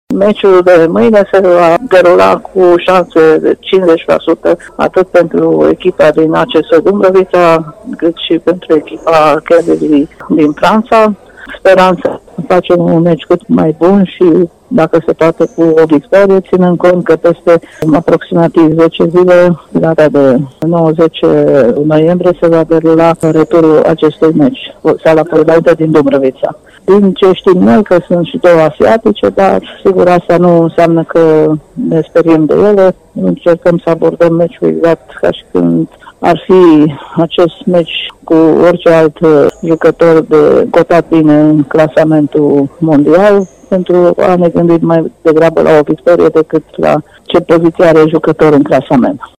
Meciul de mâine se va derula cu șanse de 50% atât pentru echipa din ACS Dumbrăvița, cât și pentru echipa Cavalry din Franța. Speranța să facem un meci cât mai bun și, dacă se poate, cu o victorie, ținând cont că peste aproximativ 10 zile, data de 9-10 noiembrie, se va derula returul acestui meci, Sala Polivaltă din Dumbrăvița. Din ce știm noi, că sunt și două asiatice, dar sigur asta nu înseamnă că ne speriem de ele. Încercăm să abordăm meciul exact ca și când ar fi acest meci cu orice alt jucător cotat bine în clasamentul mondial, pentru a ne gândi mai degrabă la o victorie decât la ce poziție are jucător în clasament.